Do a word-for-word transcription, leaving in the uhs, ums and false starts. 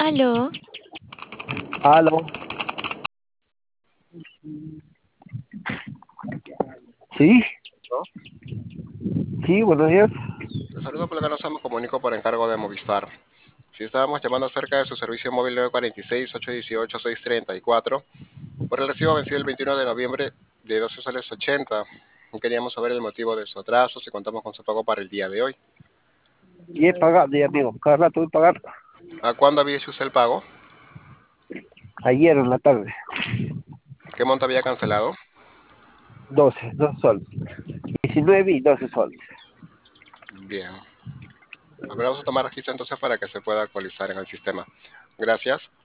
Aló, Aló. Sí, ¿No? sí, buenos días. Te saludo por acá, nos me comunico por encargo de Movistar. Si estábamos llamando acerca de su servicio móvil nueve cuatro seis, ocho uno ocho, seis tres cuatro, por el recibo vencido el veintiuno de noviembre de doce soles ochenta. Queríamos saber el motivo de su atraso, si contamos con su pago para el día de hoy. Y he pagado, ya amigo. Cada rato voy a pagar. ¿A cuándo había hecho usted el pago? Ayer en la tarde. ¿Qué monto había cancelado? Doce, dos soles. Diecinueve y doce soles. Bien. A ver, vamos a tomar registro entonces para que se pueda actualizar en el sistema. Gracias.